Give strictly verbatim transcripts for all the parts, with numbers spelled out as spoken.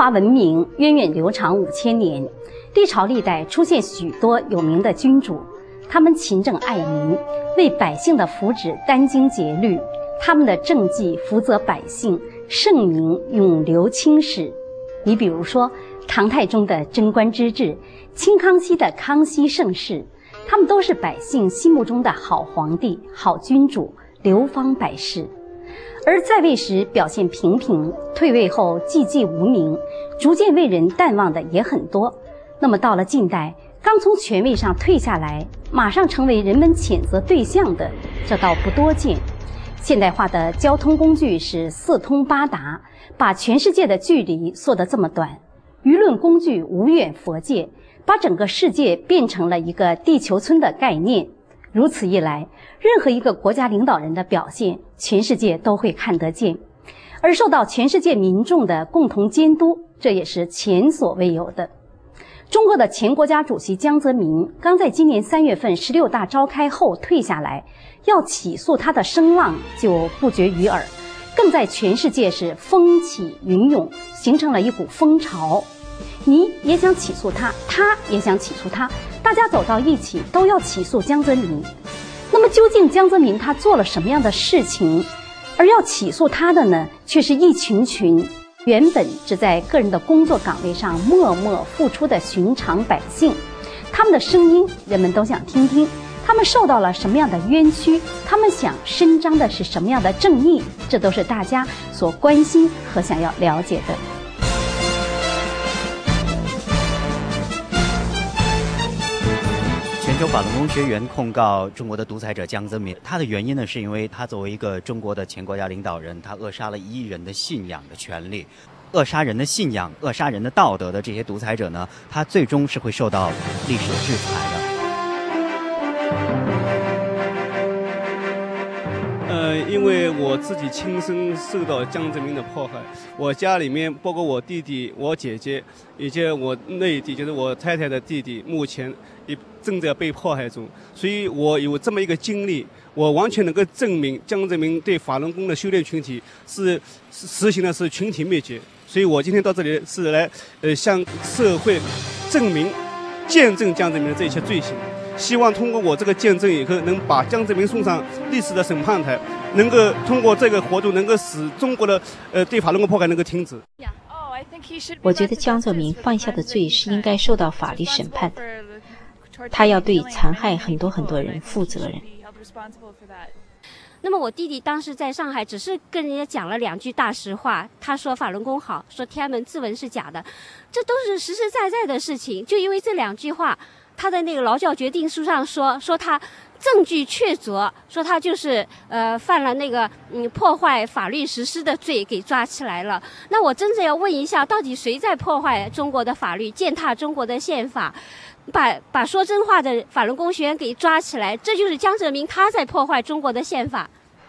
华文明源远流长五千年，历朝历代出现许多有名的君主，他们勤政爱民，为百姓的福祉殚精竭虑，他们的政绩福泽百姓，盛名永流青史。你比如说唐太宗的贞观之治，清康熙的康熙盛世，他们都是百姓心目中的好皇帝、好君主，流芳百世。而在位时表现平平，退位后寂寂无名，逐渐为人淡忘的也很多。那么到了近代，刚从权位上退下来，马上成为人们谴责对象的，这倒不多见。现代化的交通工具是四通八达，把全世界的距离缩得这么短。舆论工具无远弗届，把整个世界变成了一个地球村的概念。如此一来，任何一个国家领导人的表现，全世界都会看得见，而受到全世界民众的共同监督，这也是前所未有的。中国的前国家主席江泽民刚在今年三月份十六大召开后退下来，要起诉他的声浪就不绝于耳，更在全世界是风起云涌，形成了一股风潮。你也想起诉他，他也想起诉他，大家走到一起都要起诉江泽民。那么究竟江泽民他做了什么样的事情，而要起诉他的呢，却是一群群原本只在个人的工作岗位上默默付出的寻常百姓。他们的声音人们都想听听，他们受到了什么样的冤屈，他们想伸张的是什么样的正义，这都是大家所关心和想要了解的。 全球法轮功学员控告中国的独裁者江泽民，他的原因呢，是因为他作为一个中国的前国家领导人，他扼杀了一亿人的信仰的权利，扼杀人的信仰、扼杀人的道德的这些独裁者呢，他最终是会受到历史的制裁的。 呃，因为我自己亲身受到江泽民的迫害，我家里面包括我弟弟、我姐姐以及我内弟，就是我太太的弟弟，目前也正在被迫害中。所以我有这么一个经历，我完全能够证明江泽民对法轮功的修炼群体是实行的是群体灭绝。所以我今天到这里是来呃向社会证明、见证江泽民的这些罪行。希望通过我这个见证以后，能把江泽民送上历史的审判台，能够通过这个活动，能够使中国的呃对法轮功迫害能够停止。 我觉得江泽民犯下的罪是应该受到法律审判的，他要对残害很多很多人负责任。 那么我弟弟当时在上海只是跟人家讲了两句大实话，他说法轮功好，说天安门自文是假的，这都是实实在在的事情。就因为这两句话，他的那个劳教决定书上说说他证据确凿，说他就是呃犯了那个嗯破坏法律实施的罪，给抓起来了。那我真正要问一下，到底谁在破坏中国的法律，践踏中国的宪法，把把说真话的法轮功学员给抓起来？这就是江泽民他在破坏中国的宪法。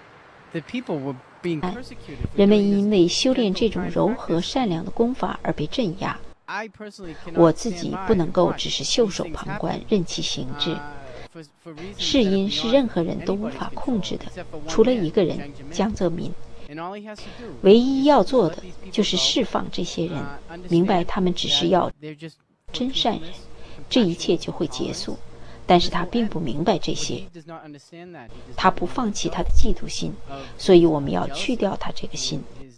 人们因为修炼这种柔和善良的功法而被镇压。我自己不能够只是袖手旁观，任其行之。是因是任何人都无法控制的，除了一个人，江泽民。唯一要做的就是释放这些人，明白他们只是要真善人，这一切就会结束。但是他并不明白这些，他不放弃他的嫉妒心，所以我们要去掉他这个心。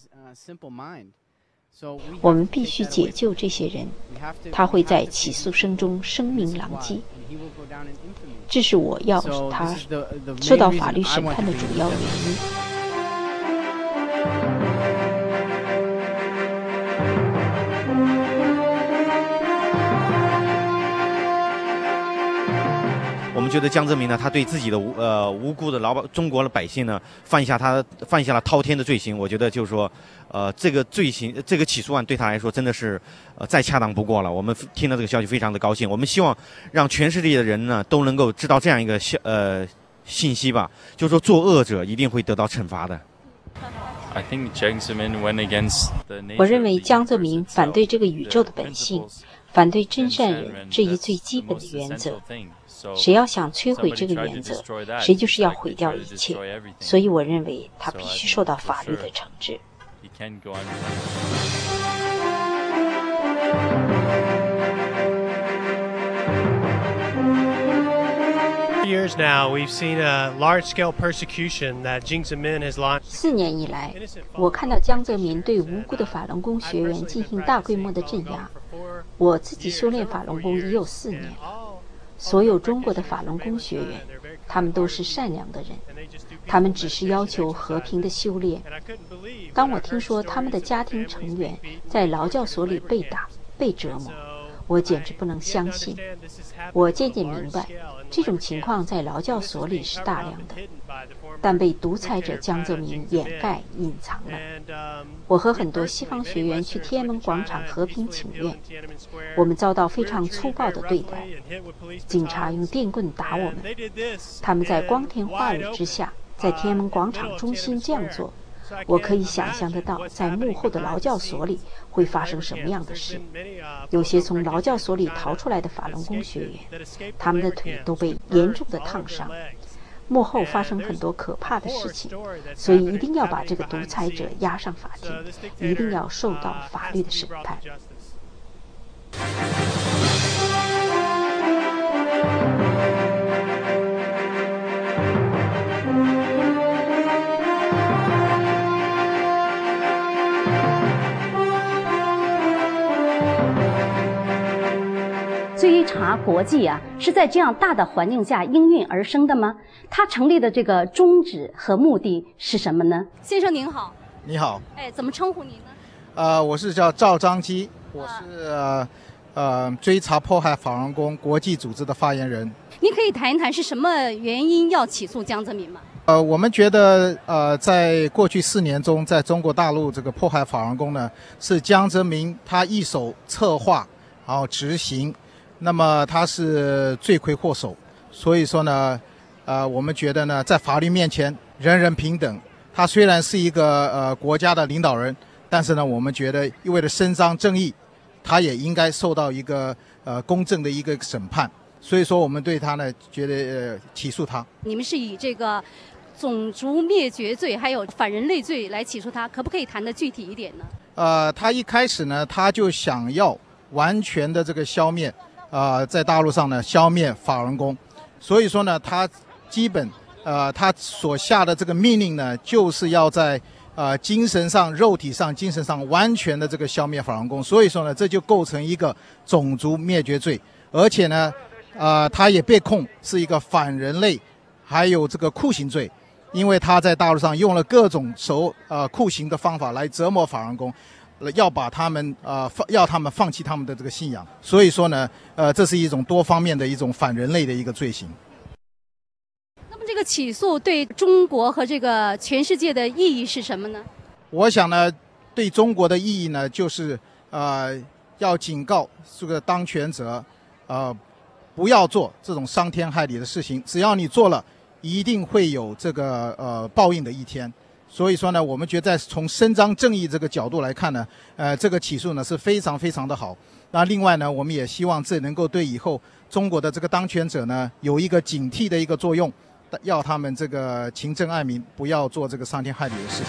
我们必须解救这些人，他会在起诉声中声名狼藉，这是我要他受到法律审判的主要原因。 我们觉得江泽民呢，他对自己的无呃无辜的老百中国的百姓呢，犯下他犯下了滔天的罪行。我觉得就是说，呃，这个罪行这个起诉案对他来说真的是呃再恰当不过了。我们听到这个消息非常的高兴。我们希望让全世界的人呢都能够知道这样一个消呃信息吧，就是说作恶者一定会得到惩罚的。 我认为江泽民反对这个宇宙的本性，反对真善人这一最基本的原则。谁要想摧毁这个原则，谁就是要毁掉一切。所以我认为他必须受到法律的惩治。 四年以来，我看到江泽民对无辜的法轮功学员进行大规模的镇压。我自己修炼法轮功已有四年了。所有中国的法轮功学员，他们都是善良的人，他们只是要求和平的修炼。当我听说他们的家庭成员在劳教所里被打、被折磨，我简直不能相信。我渐渐明白，这种情况在劳教所里是大量的，但被独裁者江泽民掩盖隐藏了。我和很多西方学员去天安门广场和平请愿，我们遭到非常粗暴的对待，警察用电棍打我们，他们在光天化日之下在天安门广场中心这样做。我可以想象得到，在幕后的劳教所里会发生什么样的事。有些从劳教所里逃出来的法轮功学员，他们的腿都被严重的烫伤。幕后发生很多可怕的事情，所以一定要把这个独裁者押上法庭，一定要受到法律的审判。 追查国际啊，是在这样大的环境下应运而生的吗？它成立的这个宗旨和目的是什么呢？先生您好。 你好。 哎，怎么称呼您呢？ 呃，我是叫赵章基，我是呃呃追查迫害法轮功国际组织的发言人。 您可以谈一谈是什么原因要起诉江泽民吗？ 呃，我们觉得呃，在过去四年中，在中国大陆这个迫害法轮功呢，是江泽民他一手策划，然后执行。那么他是罪魁祸首，所以说呢，呃，我们觉得呢，在法律面前人人平等。他虽然是一个呃国家的领导人，但是呢，我们觉得为了伸张正义，他也应该受到一个呃公正的一个审判。所以说，我们对他呢，觉得呃起诉他。 你们是以这个种族灭绝罪还有反人类罪来起诉他，可不可以谈得具体一点呢？ 呃，他一开始呢，他就想要完全的这个消灭。呃，在大陆上呢，消灭法轮功，所以说呢，他基本呃，他所下的这个命令呢，就是要在呃精神上、肉体上、精神上完全的这个消灭法轮功，所以说呢，这就构成一个种族灭绝罪，而且呢，呃，他也被控是一个反人类，还有这个酷刑罪，因为他在大陆上用了各种手呃酷刑的方法来折磨法轮功。要把他们呃放要他们放弃他们的这个信仰，所以说呢，呃，这是一种多方面的一种反人类的一个罪行。 那么这个起诉对中国和这个全世界的意义是什么呢？ 我想呢，对中国的意义呢，就是呃要警告这个当权者，呃不要做这种伤天害理的事情，只要你做了，一定会有这个呃报应的一天。所以说呢，我们觉得从伸张正义这个角度来看呢，呃，这个起诉呢是非常非常的好。那另外呢，我们也希望这能够对以后中国的这个当权者呢有一个警惕的一个作用，要他们这个勤政爱民，不要做这个伤天害理的事情。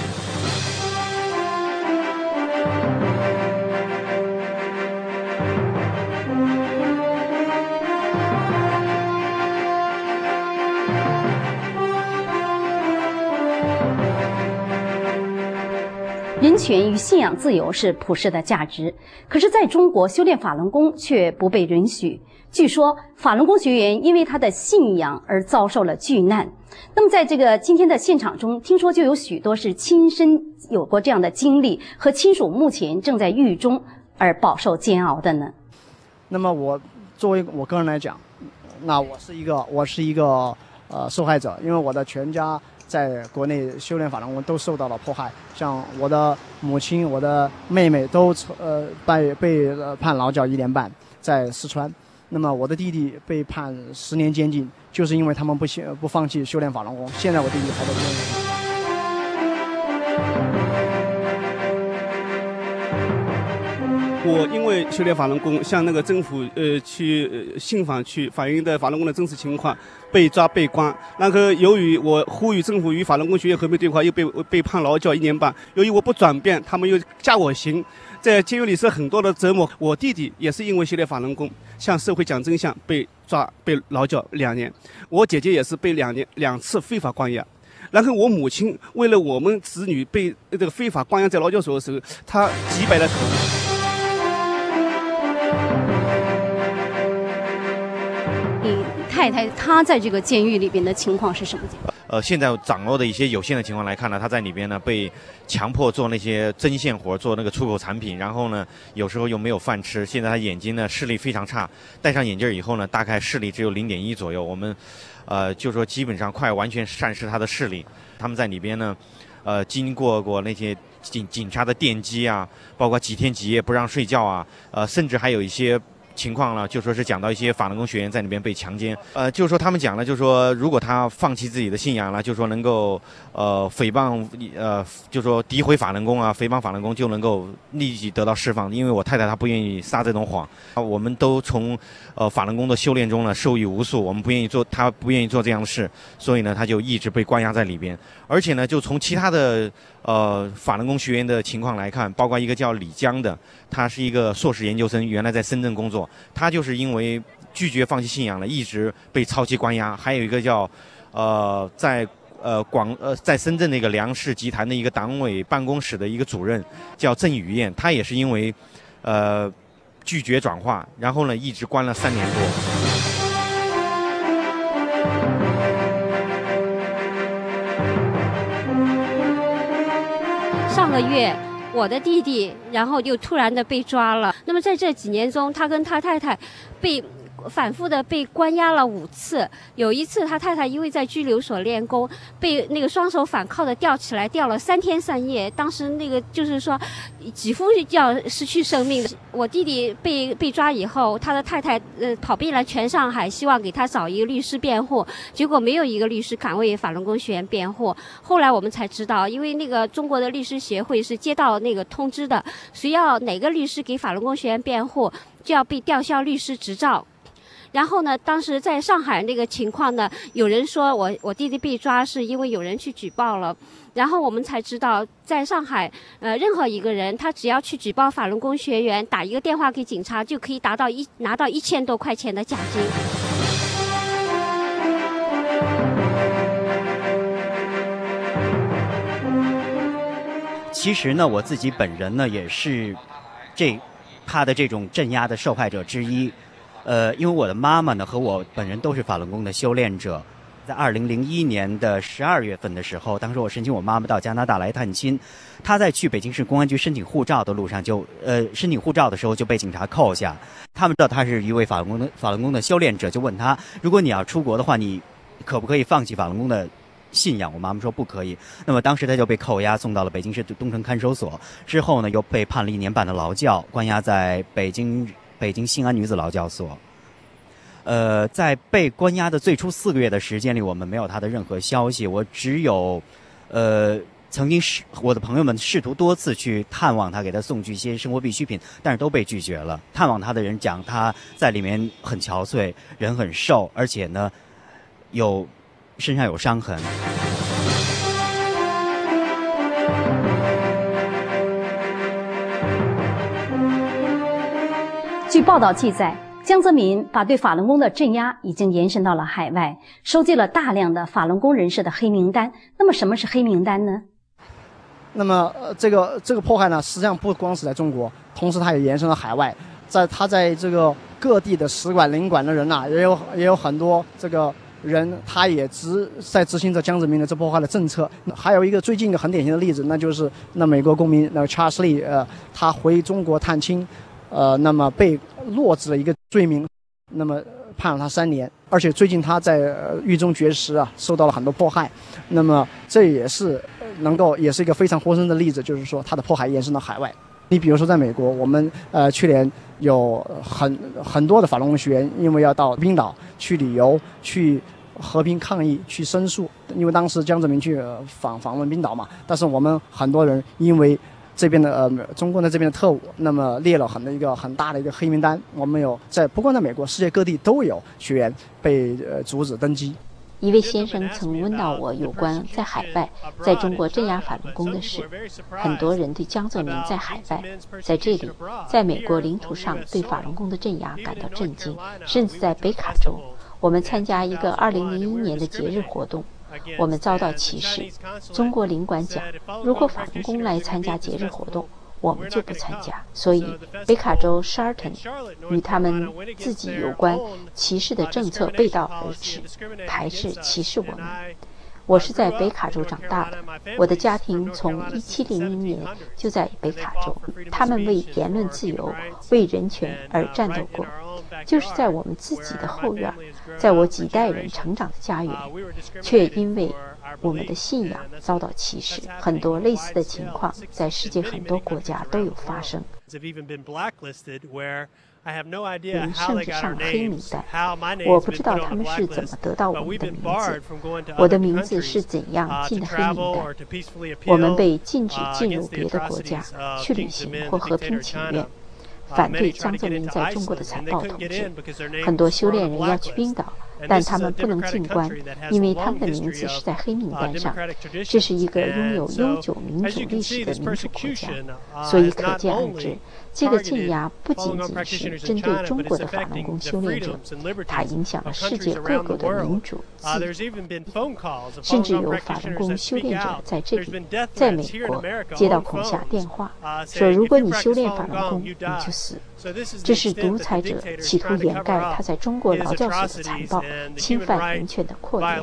人权与信仰自由是普世的价值，可是在中国修炼法轮功却不被允许。据说法轮功学员因为他的信仰而遭受了巨难。那么在这个今天的现场中，听说就有许多是亲身有过这样的经历，和亲属目前正在狱中而饱受煎熬的呢？ 那么我作为我个人来讲，那我是一个我是一个呃受害者，因为我的全家在国内修炼法轮功都受到了迫害，像我的母亲、我的妹妹都呃被被判劳教一年半，在四川。那么我的弟弟被判十年监禁，就是因为他们不不放弃修炼法轮功。现在我弟弟还在监狱。 我因为修炼法轮功，向那个政府呃去呃信访去反映的法轮功的真实情况，被抓被关。然后由于我呼吁政府与法轮功学院和平对话，又被被判劳教一年半。由于我不转变，他们又加我刑，在监狱里是很多的折磨。我弟弟也是因为修炼法轮功，向社会讲真相，被抓被劳教两年。我姐姐也是被两年两次非法关押。然后我母亲为了我们子女被这个非法关押在劳教所的时候，她几百了头。 你太太她在这个监狱里边的情况是什么情况？ 呃，现在掌握的一些有限的情况来看呢，他在里边呢被强迫做那些针线活，做那个出口产品，然后呢有时候又没有饭吃。现在他眼睛呢视力非常差，戴上眼镜以后呢，大概视力只有零点一左右。我们，呃，就说基本上快完全丧失他的视力。他们在里边呢，呃，经过过那些警警察的电击啊，包括几天几夜不让睡觉啊，呃，甚至还有一些情况呢，就说是讲到一些法轮功学员在里边被强奸，呃，就是说他们讲了，就是说如果他放弃自己的信仰了，就说能够呃诽谤，呃，就说诋毁法轮功啊，诽谤法轮功就能够立即得到释放。因为我太太她不愿意撒这种谎，我们都从呃法轮功的修炼中呢受益无数，我们不愿意做，她不愿意做这样的事，所以呢，她就一直被关押在里边。而且呢，就从其他的呃法轮功学员的情况来看，包括一个叫李江的，他是一个硕士研究生，原来在深圳工作。他就是因为拒绝放弃信仰了，一直被超期关押。还有一个叫，呃，在呃广呃在深圳那个梁氏集团的一个党委办公室的一个主任，叫郑雨燕，他也是因为，呃，拒绝转化，然后呢一直关了三年多。 上个月，我的弟弟，然后就突然的被抓了。那么在这几年中，他跟他太太被反复的被关押了五次。有一次，他太太因为在拘留所练功，被那个双手反铐的吊起来，吊了三天三夜。当时那个就是说，几乎要失去生命的。我弟弟被被抓以后，他的太太呃跑遍了全上海，希望给他找一个律师辩护，结果没有一个律师敢为法轮功学员辩护。后来我们才知道，因为那个中国的律师协会是接到那个通知的，谁要哪个律师给法轮功学员辩护，就要被吊销律师执照。然后呢，当时在上海那个情况呢，有人说我我弟弟被抓是因为有人去举报了，然后我们才知道，在上海，呃，任何一个人他只要去举报法轮功学员，打一个电话给警察，就可以达到一拿到一千多块钱的奖金。 其实呢，我自己本人呢也是这他的这种镇压的受害者之一。呃，因为我的妈妈呢和我本人都是法轮功的修炼者，在二零零一年的十二月份的时候，当时我申请我妈妈到加拿大来探亲，她在去北京市公安局申请护照的路上就呃申请护照的时候就被警察扣下。他们知道她是一位法轮功的法轮功的修炼者，就问她，如果你要出国的话，你可不可以放弃法轮功的信仰？我妈妈说不可以。那么当时她就被扣押送到了北京市东城看守所，之后呢又被判了一年半的劳教，关押在北京。北京新安女子劳教所，呃，在被关押的最初四个月的时间里，我们没有他的任何消息。我只有，呃，曾经是我的朋友们试图多次去探望他，给他送去一些生活必需品，但是都被拒绝了。探望他的人讲他在里面很憔悴，人很瘦，而且呢，有身上有伤痕。 据报道记载，江泽民把对法轮功的镇压已经延伸到了海外，收集了大量的法轮功人士的黑名单。那么，什么是黑名单呢？ 那么，呃，这个这个迫害呢，实际上不光是在中国，同时它也延伸到海外。在他在这个各地的使馆、领馆的人呐、啊，也有也有很多这个人，他也执在执行着江泽民的这迫害的政策。还有一个最近一个很典型的例子，那就是那美国公民那个 Charles Lee， 呃，他回中国探亲。呃，那么被落子了一个罪名，那么判了他三年，而且最近他在、呃、狱中绝食啊，受到了很多迫害，那么这也是能够也是一个非常活生的例子，就是说他的迫害延伸到海外。你比如说在美国，我们呃去年有很很多的法轮功学员，因为要到冰岛去旅游、去和平抗议、去申诉，因为当时江泽民去、呃、访访问冰岛嘛，但是我们很多人因为这边的呃中共的这边的特务，那么列了很多一个很大的一个黑名单。我们有在不光在美国，世界各地都有学员被呃阻止登机。 一位先生曾问到我有关在海外在中国镇压法轮功的事。很多人对江泽民在海外在这里在美国领土上对法轮功的镇压感到震惊，甚至在北卡州，我们参加一个二零零一年的节日活动，我们遭到歧视。中国领馆讲，如果法轮功来参加节日活动，我们就不参加。所以北卡州 Charlton 与他们自己有关歧视的政策背道而驰，排斥歧视我们。我是在北卡州长大的，我的家庭从一七零零年就在北卡州，他们为言论自由、为人权而战斗过。就是在我们自己的后院，在我几代人成长的家园，却因为我们的信仰遭到歧视。很多类似的情况在世界很多国家都有发生。人甚至上黑名单，我不知道他们是怎么得到我们的名字，我的名字是怎样进的黑名单。我们被禁止进入别的国家去旅行或和平请愿，反对江泽民在中国的残暴统治。很多修炼人要去冰岛，但他们不能进关，因为他们的名字是在黑名单上。这是一个拥有悠久民主历史的民主国家，所以可见而知，这个镇压不仅仅是针对中国的法轮功修炼者，它影响了世界各国的民主自由。甚至有法轮功修炼者在这里，在美国接到恐吓电话，说如果你修炼法轮功，你就死。这是独裁者企图掩盖他在中国劳教所的残暴、侵犯人权的扩大。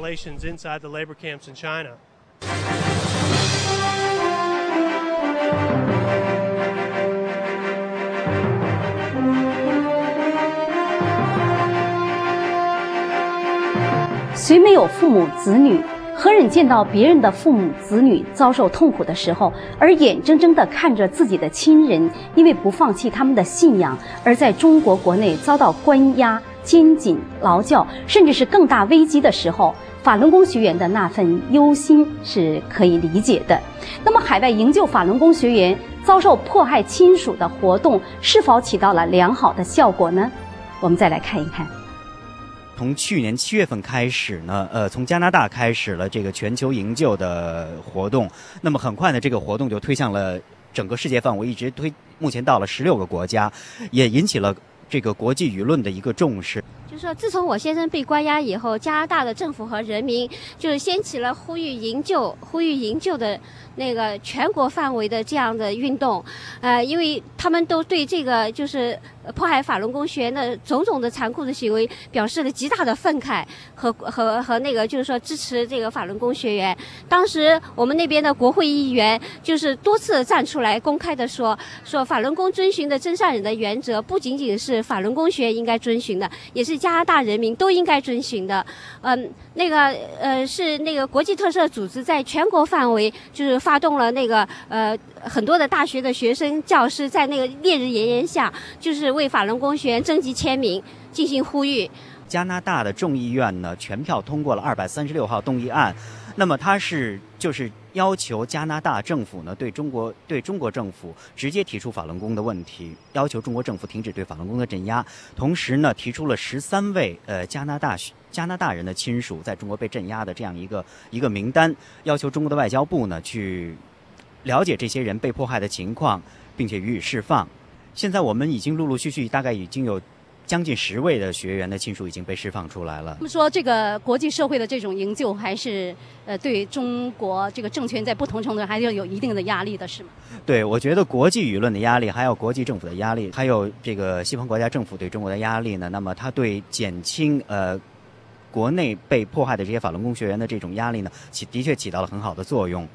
虽没有父母子女，何忍见到别人的父母子女遭受痛苦的时候，而眼睁睁地看着自己的亲人因为不放弃他们的信仰，而在中国国内遭到关押、监禁、劳教，甚至是更大危机的时候，法轮功学员的那份忧心是可以理解的。那么，海外营救法轮功学员遭受迫害亲属的活动是否起到了良好的效果呢？我们再来看一看。 从去年七月份开始呢，呃，从加拿大开始了这个全球营救的活动。那么很快呢，这个活动就推向了整个世界范围，一直推，目前到了十六个国家，也引起了这个国际舆论的一个重视。 就是说，自从我先生被关押以后，加拿大的政府和人民就是掀起了呼吁营救、呼吁营救的那个全国范围的这样的运动，呃，因为他们都对这个就是迫害法轮功学员的种种的残酷的行为表示了极大的愤慨和和和那个就是说支持这个法轮功学员。当时我们那边的国会议员就是多次站出来公开的说，说法轮功遵循的真善忍的原则不仅仅是法轮功学员应该遵循的，也是加拿大人民都应该遵循的。嗯，那个呃是那个国际特赦组织在全国范围就是发动了那个呃很多的大学的学生教师在那个烈日炎炎下，就是为法轮功学员征集签名进行呼吁。 加拿大的众议院呢全票通过了二百三十六号动议案，那么它是就是要求加拿大政府呢对中国对中国政府直接提出法轮功的问题，要求中国政府停止对法轮功的镇压，同时呢提出了十三位呃加拿大加拿大人的亲属在中国被镇压的这样一个一个名单，要求中国的外交部呢去了解这些人被迫害的情况，并且予以释放。现在我们已经陆陆续续大概已经有将近十位的学员的亲属已经被释放出来了。 他们说，这个国际社会的这种营救，还是呃对中国这个政权在不同程度上还是有一定的压力的，是吗？ 对，我觉得国际舆论的压力，还有国际政府的压力，还有这个西方国家政府对中国的压力呢，那么它对减轻呃国内被迫害的这些法轮功学员的这种压力呢，起的确起到了很好的作用。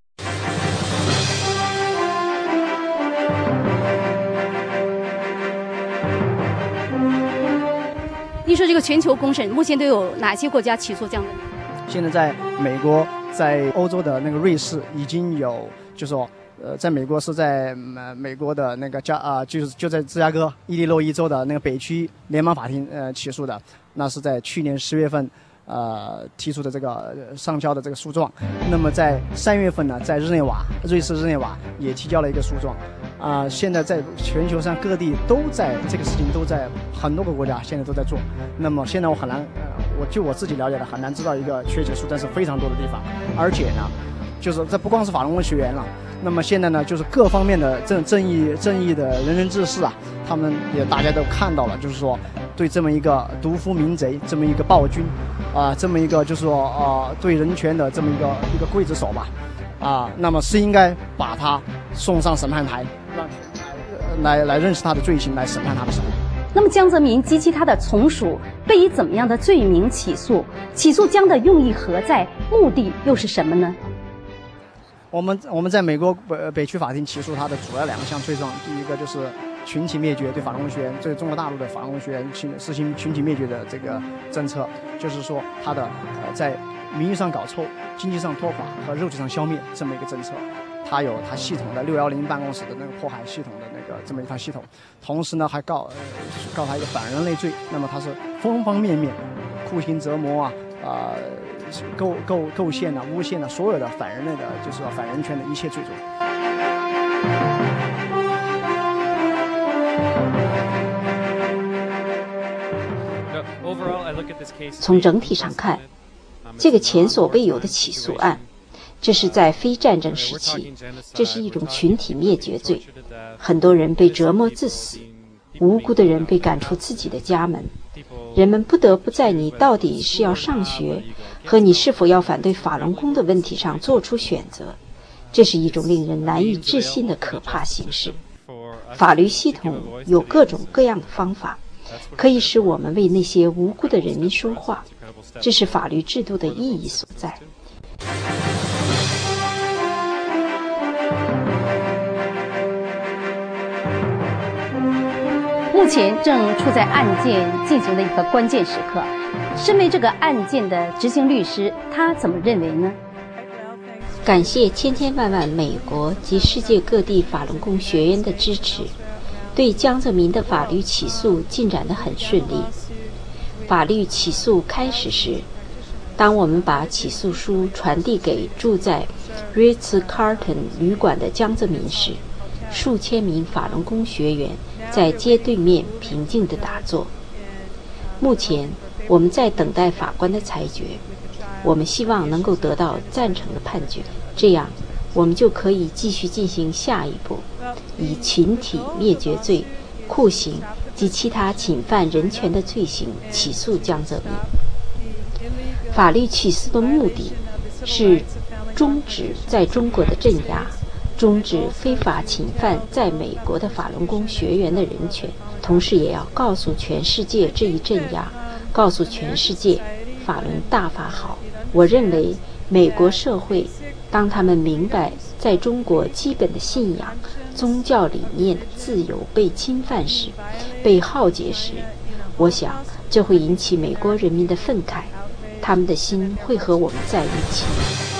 您说这个全球公审目前都有哪些国家起诉江泽民？ 现在在美国，在欧洲的那个瑞士已经有，就说，呃，在美国是在呃美国的那个加啊、呃，就是就在芝加哥伊利诺伊州的那个北区联邦法庭呃起诉的，那是在去年十月份， 呃提出的这个上交的这个诉状。那么在三月份呢，在日内瓦，瑞士日内瓦也提交了一个诉状。啊、呃，现在在全球上各地都在这个事情都在很多个国家现在都在做。那么现在我很难，呃，我就我自己了解的很难知道一个确切数，但是非常多的地方，而且呢，就是这不光是法轮功学员了。那么现在呢，就是各方面的正正义正义的仁人志士啊，他们也大家都看到了，就是说对这么一个毒夫民贼，这么一个暴君，啊、呃，这么一个就是说啊、呃，对人权的这么一个一个刽子手吧，啊、呃，那么是应该把他送上审判台，让来来认识他的罪行，来审判他的时候。 那么江泽民及其他的从属被以怎么样的罪名起诉？起诉江的用意何在？目的又是什么呢？ 我们我们在美国北北区法庭起诉他的主要两项罪状，第一个就是群体灭绝，对法轮功学员，对中国大陆的法轮功学员实行群体灭绝的这个政策，就是说他的呃在名誉上搞臭、经济上拖垮和肉体上消灭这么一个政策。他有他系统的六幺零办公室的那个迫害系统的那个这么一套系统，同时呢还告、呃、告他一个反人类罪。那么他是方方面面酷刑折磨啊，呃。构构构陷啊、诬陷啊，所有的反人类的，就是说反人权的一切罪状。 从整体上看，这个前所未有的起诉案，这是在非战争时期，这是一种群体灭绝罪，很多人被折磨致死，无辜的人被赶出自己的家门。人们不得不在你到底是要上学和你是否要反对法轮功的问题上做出选择，这是一种令人难以置信的可怕形式。法律系统有各种各样的方法，可以使我们为那些无辜的人民说话，这是法律制度的意义所在。 目前正处在案件进行的一个关键时刻，身为这个案件的执行律师，他怎么认为呢？ 感谢千千万万美国及世界各地法轮功学员的支持，对江泽民的法律起诉进展得很顺利。法律起诉开始时，当我们把起诉书传递给住在 Ritz-Carlton 旅馆的江泽民时，数千名法轮功学员在街对面平静地打坐。目前我们在等待法官的裁决，我们希望能够得到赞成的判决，这样我们就可以继续进行下一步，以群体灭绝罪、酷刑及其他侵犯人权的罪行起诉江泽民。法律起诉的目的是终止在中国的镇压，终止非法侵犯在美国的法轮功学员的人权，同时也要告诉全世界这一镇压，告诉全世界法轮大法好。我认为美国社会当他们明白在中国基本的信仰、宗教理念的自由被侵犯时、被浩劫时，我想这会引起美国人民的愤慨，他们的心会和我们在一起。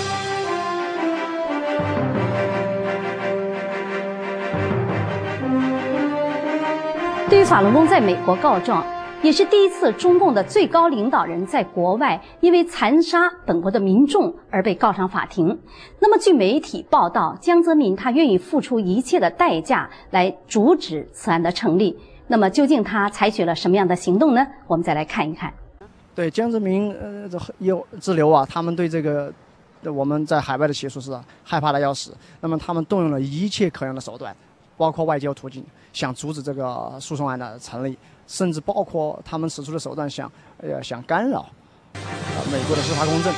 对于法轮功在美国告状，也是第一次中共的最高领导人在国外因为残杀本国的民众而被告上法庭。那么据媒体报道，江泽民他愿意付出一切的代价来阻止此案的成立。那么究竟他采取了什么样的行动呢？我们再来看一看。 对江泽民呃有之流啊，他们对这个我们在海外的起诉是害怕的要死，那么他们动用了一切可用的手段，包括外交途径，想阻止这个诉讼案的成立，甚至包括他们使出的手段想呃想干扰呃美国的司法公正。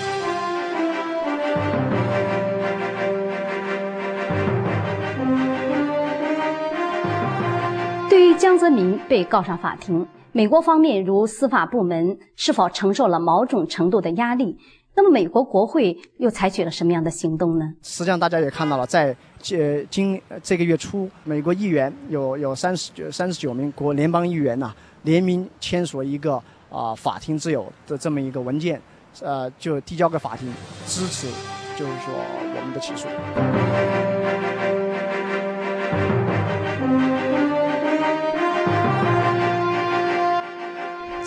对于江泽民被告上法庭，美国方面如司法部门是否承受了某种程度的压力？那么美国国会又采取了什么样的行动呢？ 实际上大家也看到了，在呃今这个月初，美国议员有有三十三十九名国联邦议员呐、啊，联名签署了一个啊、呃、法庭之友的这么一个文件，呃，就递交给法庭，支持就是说我们的起诉。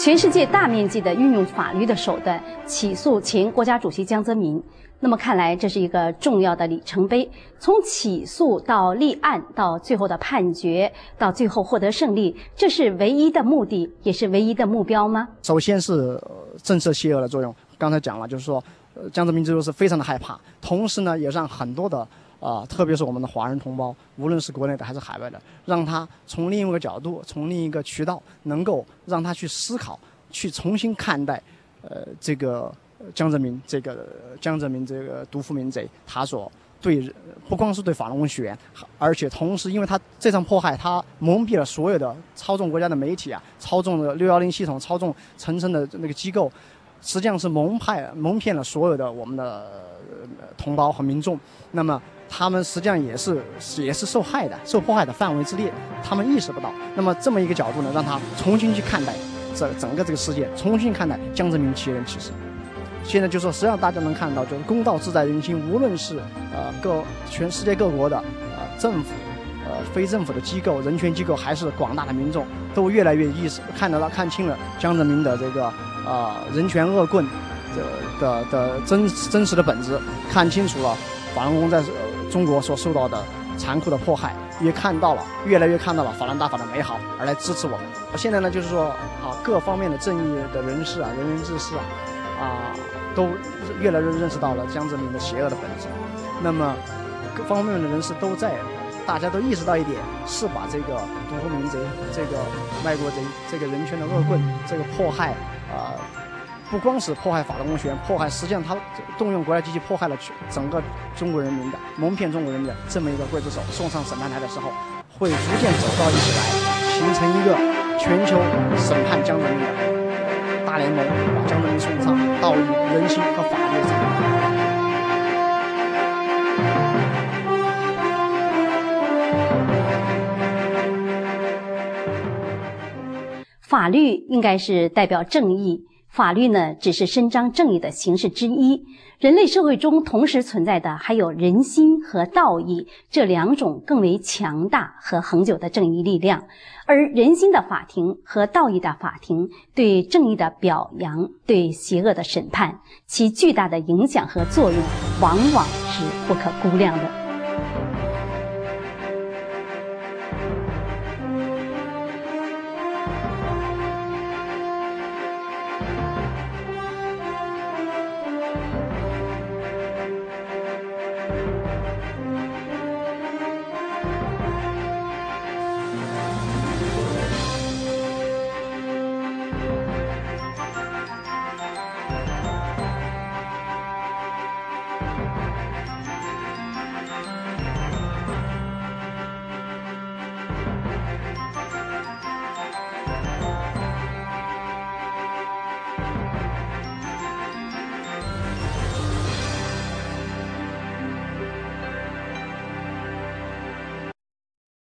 全世界大面积的运用法律的手段起诉前国家主席江泽民。那么看来这是一个重要的里程碑，从起诉到立案，到最后的判决，到最后获得胜利，这是唯一的目的，也是唯一的目标吗？ 首先是震慑邪恶的作用，刚才讲了，就是说，呃，江泽民之后是非常的害怕，同时呢，也让很多的啊、呃，特别是我们的华人同胞，无论是国内的还是海外的，让他从另一个角度，从另一个渠道，能够让他去思考，去重新看待，呃，这个。江泽民这个江泽民这个毒妇民贼，他所对不光是对法轮功学员，而且同时因为他这场迫害，他蒙蔽了所有的操纵国家的媒体啊，操纵了六一零系统，操纵层层的那个机构，实际上是蒙派蒙骗了所有的我们的同胞和民众。那么他们实际上也是也是受害的，受迫害的范围之列，他们意识不到。那么这么一个角度呢，让他重新去看待这整个这个世界，重新看待江泽民其人其事。现在就说，实际上大家能看到，就是公道自在人心。无论是呃各全世界各国的呃政府、呃非政府的机构、人权机构，还是广大的民众，都越来越意识看得到、看清了江泽民的这个呃人权恶棍的的的真真实的本质，看清楚了法轮功在中国所受到的残酷的迫害，也看到了越来越看到了法轮大法的美好，而来支持我们。现在呢，就是说啊，各方面的正义的人士啊、仁人志士啊。啊，都越来越认识到了江泽民的邪恶的本质。那么，各方面的人士都在，大家都意识到一点，是把这个毒妇民贼、这个卖国贼、这个人权的恶棍、这个迫害啊、呃，不光是迫害法轮功学员，迫害实际上他动用国家机器迫害了整个中国人民的，蒙骗中国人民的这么一个刽子手，送上审判台的时候，会逐渐走到一起来，形成一个全球审判江泽民的大联盟，把江泽民送上道义、人心和法律的这个。 法律应该是代表正义，法律呢只是伸张正义的形式之一。人类社会中同时存在的还有人心和道义这两种更为强大和恒久的正义力量。而人心的法庭和道义的法庭对正义的表扬，对邪恶的审判，其巨大的影响和作用往往是不可估量的。